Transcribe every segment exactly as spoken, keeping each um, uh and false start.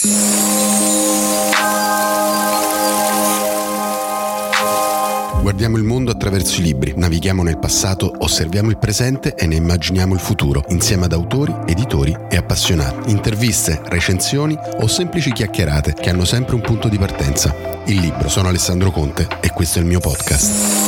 Guardiamo il mondo attraverso i libri, navighiamo nel passato, osserviamo il presente e ne immaginiamo il futuro, insieme ad autori, editori e appassionati. Interviste, recensioni o semplici chiacchierate che hanno sempre un punto di partenza. Il libro. Sono Alessandro Conte e questo è il mio podcast.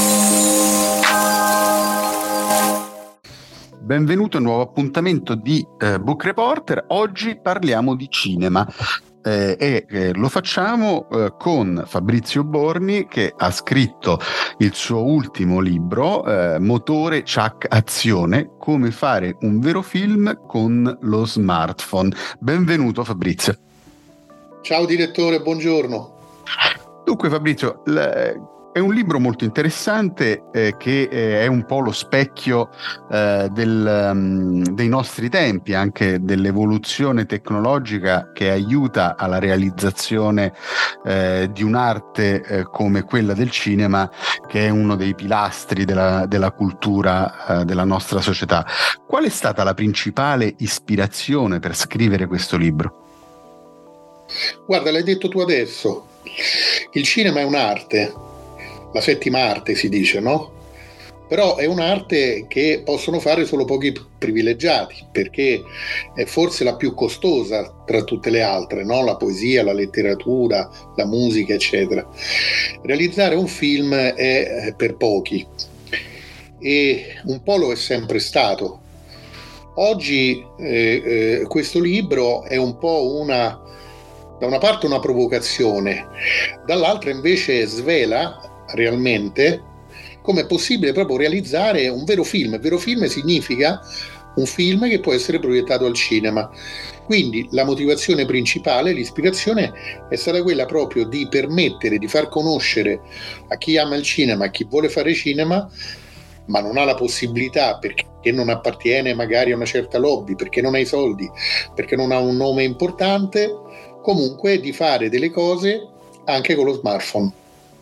Benvenuto a un nuovo appuntamento di eh, Book Reporter. Oggi parliamo di cinema. Eh, e eh, lo facciamo eh, con Fabrizio Borni, che ha scritto il suo ultimo libro, eh, Motore Ciak Azione, come fare un vero film con lo smartphone. Benvenuto Fabrizio. Ciao direttore, buongiorno. Dunque Fabrizio, l- è un libro molto interessante eh, che eh, è un po' lo specchio eh, del, um, dei nostri tempi, anche dell'evoluzione tecnologica che aiuta alla realizzazione eh, di un'arte eh, come quella del cinema, che è uno dei pilastri della, della cultura eh, della nostra società. Qual è stata la principale ispirazione per scrivere questo libro? Guarda, l'hai detto tu adesso. Il cinema è un'arte. La settima arte si dice, no? Però è un'arte che possono fare solo pochi privilegiati, perché è forse la più costosa tra tutte le altre, no? La poesia, la letteratura, la musica, eccetera. Realizzare un film è per pochi e un po' lo è sempre stato. Oggi eh, eh, questo libro è un po' una, da una parte una provocazione, dall'altra invece svela realmente come è possibile proprio realizzare un vero film. Vero film significa un film che può essere proiettato al cinema. Quindi la motivazione principale, l'ispirazione è stata quella proprio di permettere di far conoscere a chi ama il cinema, a chi vuole fare cinema ma non ha la possibilità perché non appartiene magari a una certa lobby, perché non ha i soldi, perché non ha un nome importante, comunque di fare delle cose anche con lo smartphone.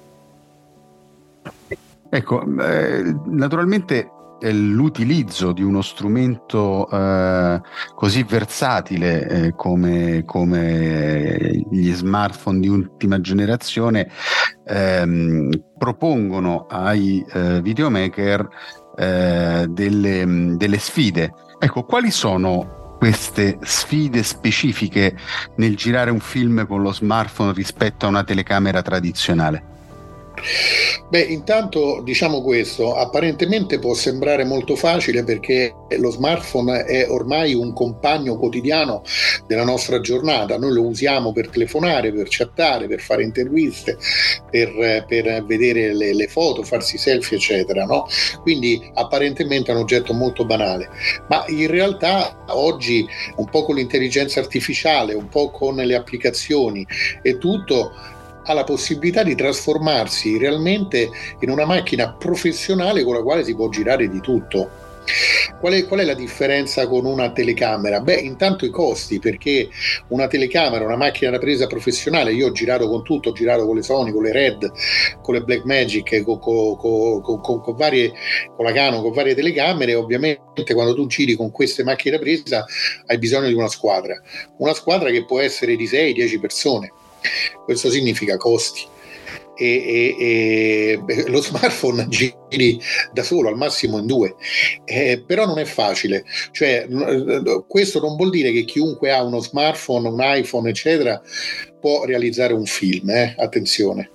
Ecco, eh, naturalmente eh, l'utilizzo di uno strumento eh, così versatile eh, come, come gli smartphone di ultima generazione ehm, propongono ai eh, videomaker eh, delle, delle sfide. Ecco, quali sono queste sfide specifiche nel girare un film con lo smartphone rispetto a una telecamera tradizionale? Beh, intanto diciamo questo, apparentemente può sembrare molto facile perché lo smartphone è ormai un compagno quotidiano della nostra giornata. Noi lo usiamo per telefonare, per chattare, per fare interviste, per, per vedere le, le foto, farsi selfie, eccetera, no? Quindi apparentemente è un oggetto molto banale, ma in realtà oggi un po' con l'intelligenza artificiale, un po' con le applicazioni e tutto, ha la possibilità di trasformarsi realmente in una macchina professionale con la quale si può girare di tutto. Qual è, qual è la differenza con una telecamera? Beh, intanto i costi, perché una telecamera, una macchina da presa professionale, io ho girato con tutto, ho girato con le Sony, con le Red, con le Blackmagic, con, con, con, con, con, varie, con la Canon, con varie telecamere. Ovviamente quando tu giri con queste macchine da presa hai bisogno di una squadra, una squadra che può essere di sei dieci persone. Questo significa costi e, e, e lo smartphone giri da solo, al massimo in due, eh, però non è facile, cioè questo non vuol dire che chiunque ha uno smartphone, un iPhone eccetera può realizzare un film, eh? Attenzione,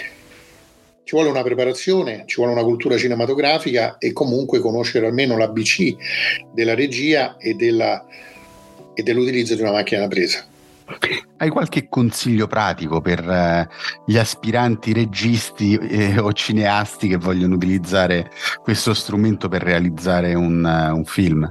ci vuole una preparazione, ci vuole una cultura cinematografica e comunque conoscere almeno l'A B C della regia e, della, e dell'utilizzo di una macchina da presa. Hai qualche consiglio pratico per eh, gli aspiranti registi eh, o cineasti che vogliono utilizzare questo strumento per realizzare un, uh, un film?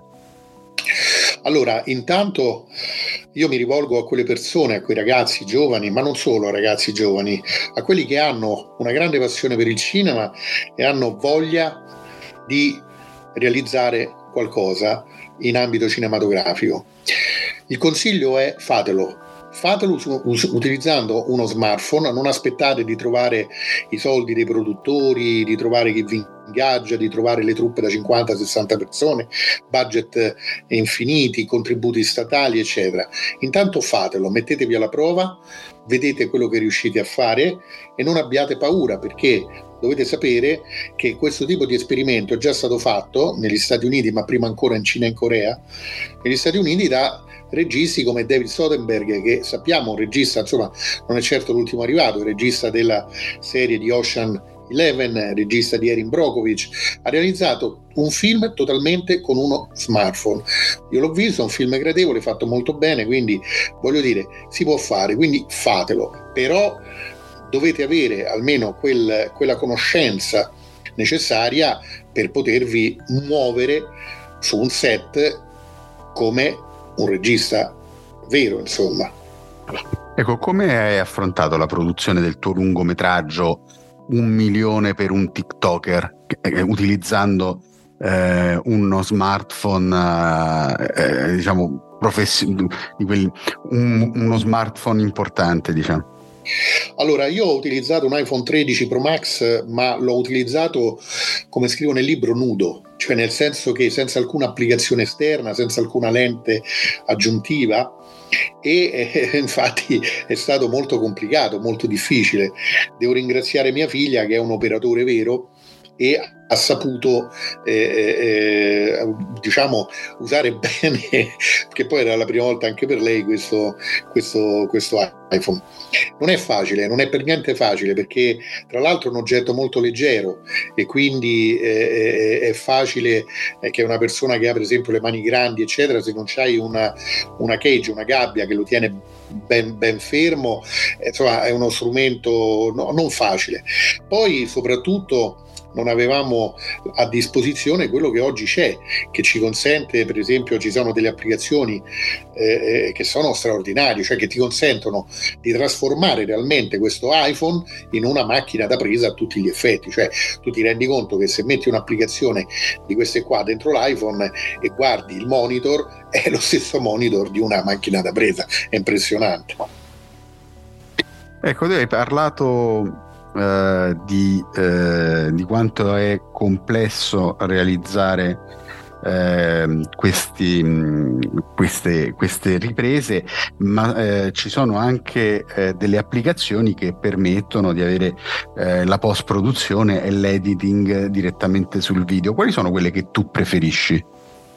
Allora, intanto io mi rivolgo a quelle persone, a quei ragazzi giovani, ma non solo a ragazzi giovani, a quelli che hanno una grande passione per il cinema e hanno voglia di realizzare qualcosa in ambito cinematografico. Il consiglio è: fatelo. fatelo su, us, utilizzando uno smartphone, non aspettate di trovare i soldi dei produttori, di trovare chi vi ingaggia, di trovare le truppe da cinquanta sessanta persone, budget infiniti, contributi statali, eccetera. Intanto fatelo, mettetevi alla prova, vedete quello che riuscite a fare e non abbiate paura, perché dovete sapere che questo tipo di esperimento è già stato fatto negli Stati Uniti, ma prima ancora in Cina e in Corea, negli Stati Uniti da registi come David Soderbergh, che sappiamo un regista, insomma non è certo l'ultimo arrivato, il regista della serie di Ocean Eleven, regista di Erin Brockovich, ha realizzato un film totalmente con uno smartphone. Io l'ho visto, è un film gradevole, fatto molto bene, quindi voglio dire, si può fare, quindi fatelo, però dovete avere almeno quel, quella conoscenza necessaria per potervi muovere su un set come un regista vero, insomma. Ecco, come hai affrontato la produzione del tuo lungometraggio Un milione per un TikToker, eh, utilizzando eh, uno smartphone, eh, diciamo, professi- di quelli, un, uno smartphone importante, diciamo? Allora, io ho utilizzato un iPhone tredici Pro Max, ma l'ho utilizzato, come scrivo nel libro, nudo, cioè nel senso che senza alcuna applicazione esterna, senza alcuna lente aggiuntiva, e eh, infatti è stato molto complicato, molto difficile. Devo ringraziare mia figlia, che è un operatore vero e ha saputo eh, eh, diciamo usare bene, che poi era la prima volta anche per lei, questo, questo, questo iPhone. Non è facile, non è per niente facile, perché tra l'altro è un oggetto molto leggero e quindi eh, è facile che una persona che ha per esempio le mani grandi eccetera, se non c'hai una, una cage, una gabbia che lo tiene ben, ben fermo, insomma è uno strumento no, non facile. Poi soprattutto non avevamo a disposizione quello che oggi c'è, che ci consente, per esempio ci sono delle applicazioni eh, che sono straordinarie, cioè che ti consentono di trasformare realmente questo iPhone in una macchina da presa a tutti gli effetti, cioè tu ti rendi conto che se metti un'applicazione di queste qua dentro l'iPhone e guardi il monitor, è lo stesso monitor di una macchina da presa, è impressionante. Ecco, tu hai parlato Uh, di, uh, di quanto è complesso realizzare uh, questi, mh, queste, queste riprese, ma uh, ci sono anche uh, delle applicazioni che permettono di avere uh, la post-produzione e l'editing direttamente sul video. Quali sono quelle che tu preferisci?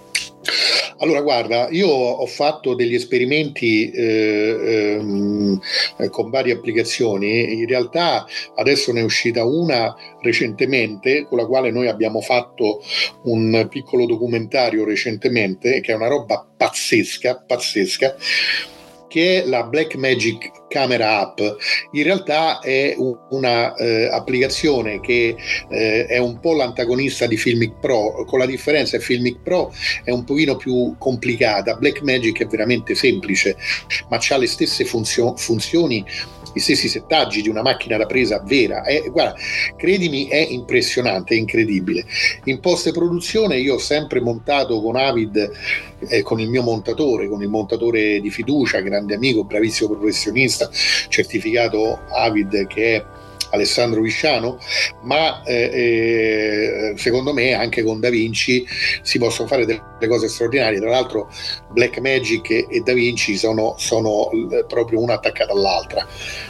Allora, guarda, io ho fatto degli esperimenti eh, ehm, con varie applicazioni. In realtà adesso ne è uscita una recentemente, con la quale noi abbiamo fatto un piccolo documentario recentemente, che è una roba pazzesca, pazzesca, che è la Blackmagic Camera App. In realtà è una eh, applicazione che eh, è un po' l'antagonista di Filmic Pro, con la differenza che Filmic Pro è un pochino più complicata, Blackmagic è veramente semplice, ma ha le stesse funzio- funzioni, gli stessi settaggi di una macchina da presa vera. È, guarda, credimi, è impressionante, è incredibile. In post-produzione io ho sempre montato con Avid, eh, con il mio montatore, con il montatore di fiducia, grande amico, bravissimo professionista, certificato Avid, che è Alessandro Visciano, ma eh, eh, secondo me anche con DaVinci si possono fare delle cose straordinarie. Tra l'altro Blackmagic e, e DaVinci sono, sono proprio una attaccata all'altra,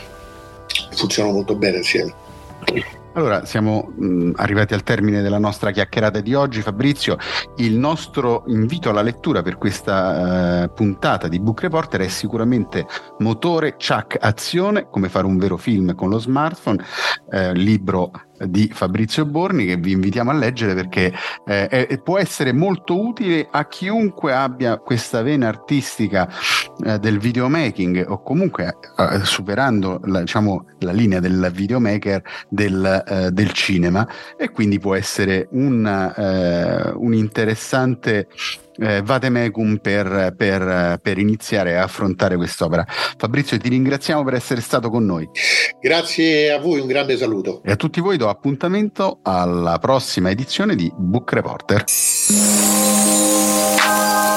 funzionano molto bene insieme. Allora, siamo mh, arrivati al termine della nostra chiacchierata di oggi, Fabrizio. Il nostro invito alla lettura per questa eh, puntata di Book Reporter è sicuramente Motore Chuck Azione, come fare un vero film con lo smartphone, eh, libro di Fabrizio Borni, che vi invitiamo a leggere perché eh, è, può essere molto utile a chiunque abbia questa vena artistica eh, del videomaking, o comunque eh, superando la, diciamo, la linea del videomaker del, eh, del cinema, e quindi può essere un, eh, un interessante Eh, vademecum per, per, per iniziare a affrontare quest'opera. Fabrizio, ti ringraziamo per essere stato con noi. Grazie a voi, un grande saluto. E a tutti voi do appuntamento alla prossima edizione di Book Reporter.